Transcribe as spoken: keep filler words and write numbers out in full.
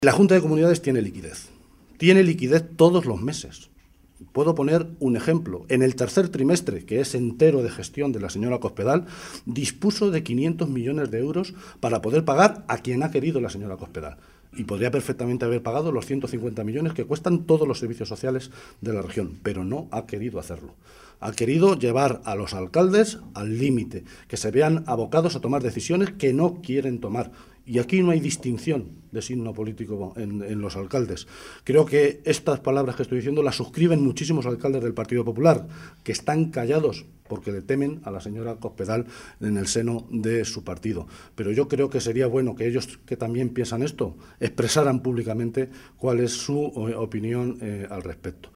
La Junta de Comunidades tiene liquidez, tiene liquidez todos los meses. Puedo poner un ejemplo. En el tercer trimestre, que es entero de gestión de la señora Cospedal, dispuso de quinientos millones de euros para poder pagar a quien ha querido la señora Cospedal. Y podría perfectamente haber pagado los ciento cincuenta millones que cuestan todos los servicios sociales de la región, pero no ha querido hacerlo. Ha querido llevar a los alcaldes al límite, que se vean abocados a tomar decisiones que no quieren tomar. Y aquí no hay distinción de signo político en, en los alcaldes. Creo que estas palabras que estoy diciendo las suscriben muchísimos alcaldes del Partido Popular, que están callados porque le temen a la señora Cospedal en el seno de su partido. Pero yo creo que sería bueno que ellos, que también piensan esto, expresaran públicamente cuál es su opinión eh, al respecto.